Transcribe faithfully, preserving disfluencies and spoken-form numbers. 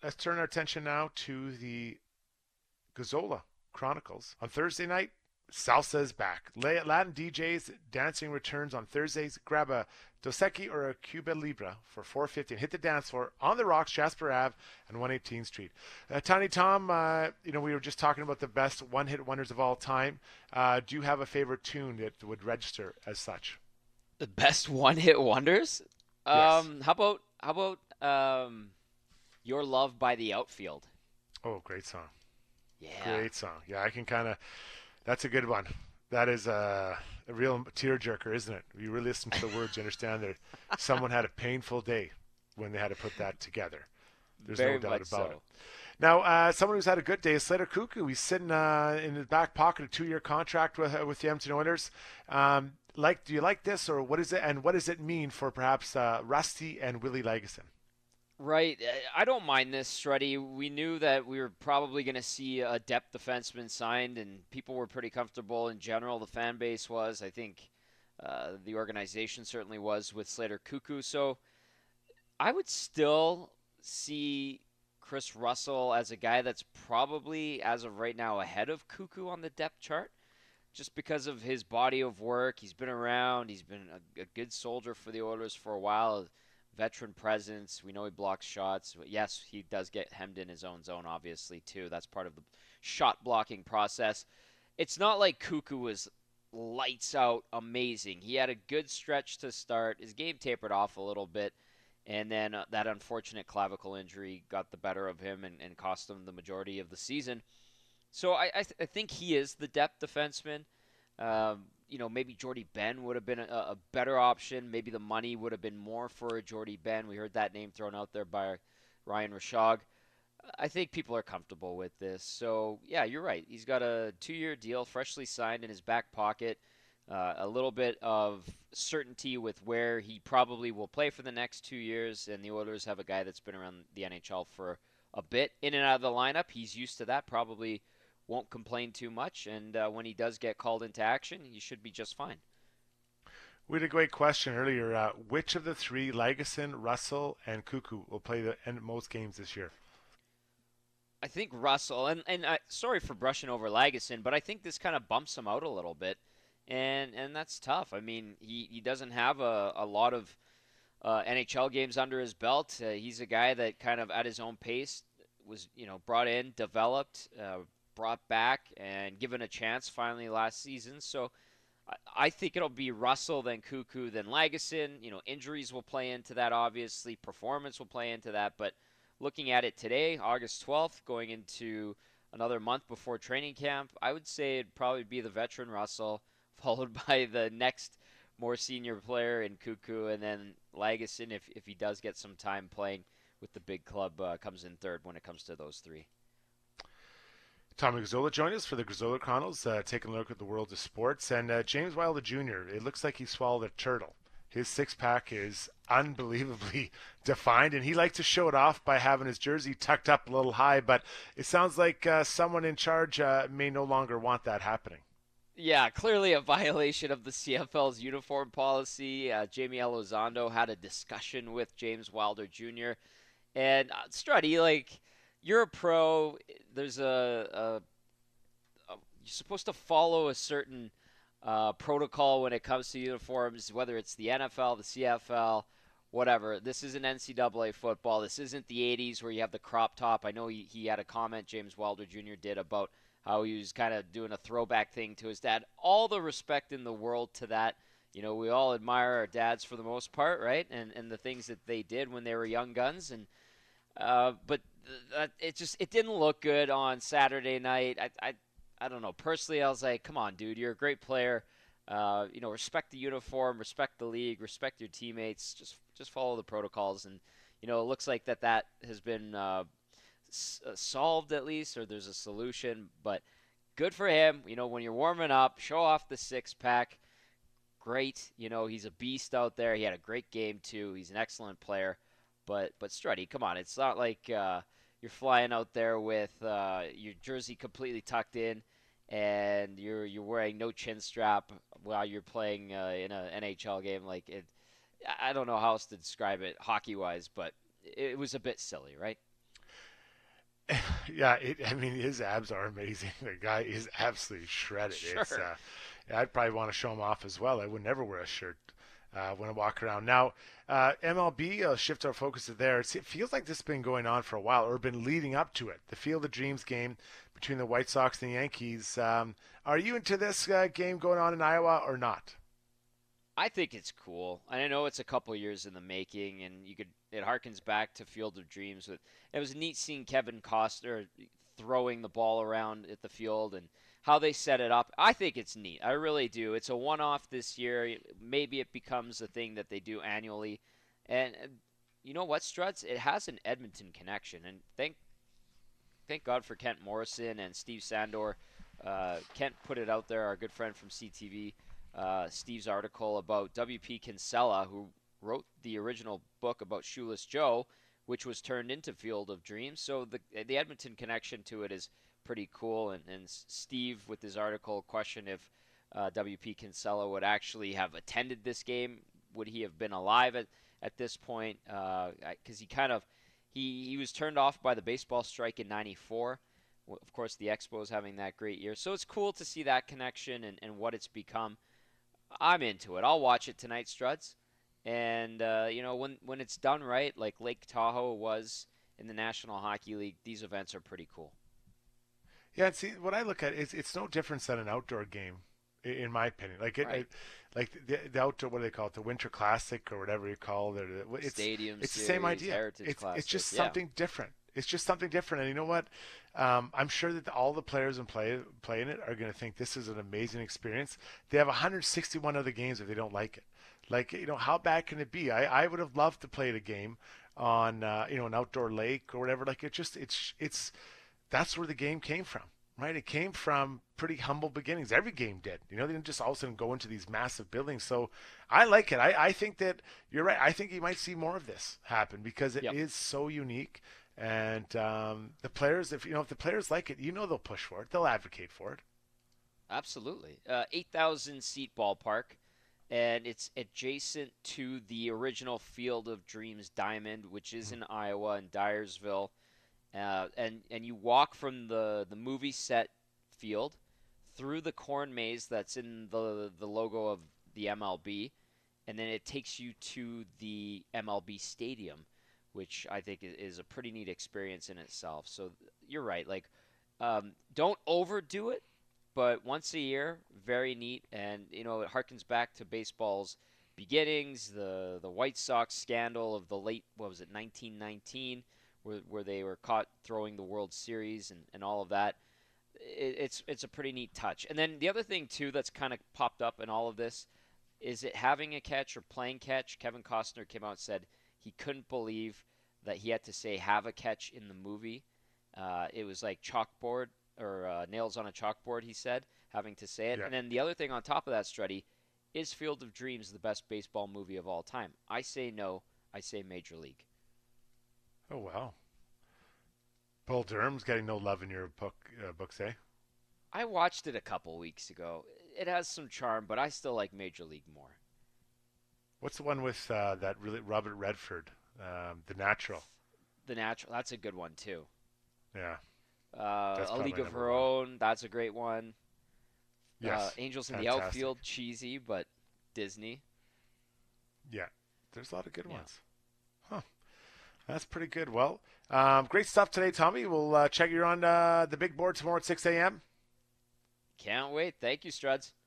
let's turn our attention now to the Gazzola Chronicles. On Thursday night, salsa is back. Latin D Js dancing returns on Thursdays. Grab a Dos Equis or a Cuba Libre for four fifty and hit the dance floor on the rocks, Jasper Ave and one eighteenth Street. Uh, Tiny Tom, uh, you know, we were just talking about the best one-hit wonders of all time. Uh, do you have a favorite tune that would register as such? The best one-hit wonders? Yes. Um, how about how about um, Your Love by the Outfield? Oh, great song. Yeah. Great song. Yeah, I can kind of. That's a good one. That is a, a real tearjerker, isn't it? You really listen to the words, you understand that someone had a painful day when they had to put that together. There's no Very doubt much about it. so. Now, uh, someone who's had a good day is Slater Cuckoo. He's sitting uh, in his back pocket a two-year contract with uh, with the Edmonton Oilers. Um, like, do you like this, or what is it? And what does it mean for perhaps uh, Rusty and Willie Legason? Right. uh, I don't mind this, Struddy. We knew that we were probably going to see a depth defenseman signed, and people were pretty comfortable in general. The fan base was. I think uh, the organization certainly was with Slater Cuckoo. So I would still see Chris Russell as a guy that's probably, as of right now, ahead of Cuckoo on the depth chart just because of his body of work. He's been around. He's been a, a good soldier for the Oilers for a while. Veteran presence. We know he blocks shots. Yes, he does get hemmed in his own zone, obviously, too. That's part of the shot blocking process. It's not like Cuckoo was lights out amazing. He had a good stretch to start. His game tapered off a little bit. And then uh, that unfortunate clavicle injury got the better of him and, and cost him the majority of the season. So I, I, th- I think he is the depth defenseman. Um, you know, maybe Jordy Ben would have been a, a better option. Maybe the money would have been more for a Jordy Ben. We heard that name thrown out there by Ryan Rashog. I think people are comfortable with this. So, yeah, you're right. He's got a two year deal freshly signed in his back pocket. Uh, a little bit of certainty with where he probably will play for the next two years. And the Oilers have a guy that's been around the N H L for a bit in and out of the lineup. He's used to that, probably won't complain too much. And uh, when he does get called into action, he should be just fine. We had a great question earlier. Uh, which of the three, Legason, Russell, and Cuckoo, will play the and most games this year? I think Russell, and, and uh, sorry for brushing over Lagesson, but I think this kind of bumps him out a little bit. And and that's tough. I mean, he, he doesn't have a, a lot of uh, N H L games under his belt. Uh, he's a guy that kind of at his own pace was, you know, brought in, developed, uh, brought back, and given a chance finally last season. So I, I think it'll be Russell, then Cuckoo, then Lagesson. You know, injuries will play into that, obviously. Performance will play into that. But looking at it today, August twelfth, going into another month before training camp, I would say it'd probably be the veteran Russell, followed by the next more senior player in Cuckoo, and then Lagesson, if, if he does get some time playing with the big club, uh, comes in third when it comes to those three. Tommy Gazzola joined us for the Gazzola Chronicles, uh, taking a look at the world of sports. And uh, James Wilder Junior, it looks like he swallowed a turtle. His six pack is unbelievably defined, and he likes to show it off by having his jersey tucked up a little high. But it sounds like uh, someone in charge uh, may no longer want that happening. Yeah, clearly a violation of the C F L's uniform policy. Uh, Jamie Elizondo had a discussion with James Wilder Junior And uh, Strutty, like, you're a pro. There's a, a, a you're supposed to follow a certain uh, protocol when it comes to uniforms, whether it's the N F L, the C F L, whatever. This isn't N C double A football. This isn't the eighties where you have the crop top. I know he, he had a comment, James Wilder Junior did, about how he was kind of doing a throwback thing to his dad. All the respect in the world to that. You know, we all admire our dads for the most part, right? And and the things that they did when they were young guns. And uh, but th- it just it didn't look good on Saturday night. I, I I don't know. Personally, I was like, come on, dude, you're a great player. Uh, you know, respect the uniform, respect the league, respect your teammates. Just just follow the protocols, and you know, it looks like that that has been uh, s- uh, solved at least, or there's a solution. But good for him. You know, when you're warming up, show off the six pack. Great. You know, he's a beast out there. He had a great game too. He's an excellent player. But but Strutty, come on, it's not like uh, you're flying out there with uh, your jersey completely tucked in, and you're you're wearing no chin strap while you're playing uh, in an N H L game. Like it, I don't know how else to describe it hockey wise, but it was a bit silly, right? Yeah, it, I mean, his abs are amazing. The guy is absolutely shredded. Sure. It's uh, I'd probably want to show him off as well. I would never wear a shirt uh, when I walk around. Now, uh, M L B, uh, shift our focus to there. It's, it feels like this has been going on for a while, or been leading up to it. The Field of Dreams game between the White Sox and the Yankees. Um, are you into this uh, game going on in Iowa or not? I think it's cool. I know it's a couple years in the making, and you could it harkens back to Field of Dreams. With it was neat seeing Kevin Costner throwing the ball around at the field and how they set it up. I think it's neat. I really do. It's a one-off this year. Maybe it becomes a thing that they do annually. And uh, you know what, Struts? It has an Edmonton connection, and thank thank God for Kent Morrison and Steve Sandor. Uh, Kent put it out there, our good friend from C T V. Uh, Steve's article about W P Kinsella, who wrote the original book about Shoeless Joe, which was turned into Field of Dreams. So the the Edmonton connection to it is pretty cool. And, and Steve, with his article, questioned if uh, W P Kinsella would actually have attended this game. Would he have been alive at, at this point? Because uh, he kind of he, he was turned off by the baseball strike in ninety-four. Of course, the Expos having that great year. So it's cool to see that connection and, and what it's become. I'm into it. I'll watch it tonight, Struds. And, uh, you know, when, when it's done right, like Lake Tahoe was in the National Hockey League, these events are pretty cool. Yeah, and see, what I look at is it's no different than an outdoor game, in my opinion. Like it, Right. it like the, the outdoor, what do they call it, the Winter Classic or whatever you call it. It's, Stadium it's the Series, same idea. Heritage It's Classic. it's just yeah. something different. It's just something different. And you know what? Um, I'm sure that all the players and play playing it are going to think this is an amazing experience. They have one hundred sixty-one other games if they don't like it. Like, you know, how bad can it be? I, I would have loved to play the game on, uh, you know, an outdoor lake or whatever. Like, it just, it's, it's, that's where the game came from, right? It came from pretty humble beginnings. Every game did. You know, they didn't just all of a sudden go into these massive buildings. So I like it. I, I think that you're right. I think you might see more of this happen because it Yep. is so unique. And um, the players, if you know, if the players like it, you know, they'll push for it. They'll advocate for it. Absolutely. Uh, eight thousand seat ballpark, and it's adjacent to the original Field of Dreams Diamond, which is in Iowa in Dyersville. Uh, and, and you walk from the, the movie set field through the corn maze that's in the, the logo of the M L B, and then it takes you to the M L B stadium, which I think is a pretty neat experience in itself. So you're right. Like, um, don't overdo it, but once a year, very neat. And, you know, it harkens back to baseball's beginnings, the, the White Sox scandal of the late, what was it, nineteen nineteen, where, where they were caught throwing the World Series and, and all of that. It, it's, it's a pretty neat touch. And then the other thing, too, that's kind of popped up in all of this is it having a catch or playing catch. Kevin Costner came out and said he couldn't believe that he had to say have a catch in the movie. Uh, it was like chalkboard or uh, nails on a chalkboard, he said, having to say it. Yeah. And then the other thing on top of that, Struddy, is Field of Dreams the best baseball movie of all time? I say no. I say Major League. Oh, wow. Bull Durham's getting no love in your book, uh, books, eh? I watched it a couple weeks ago. It has some charm, but I still like Major League more. What's the one with uh, that really Robert Redford, um, The Natural? The Natural, that's a good one too. Yeah. Uh, That's A probably League of number Her one. Own, that's a great one. Yes. Uh, Angels in the Fantastic. Outfield, cheesy, but Disney. Yeah. There's a lot of good Yeah. ones. Huh. That's pretty good. Well, um, great stuff today, Tommy. We'll uh, check you on uh, the big board tomorrow at six a.m. Can't wait. Thank you, Struds.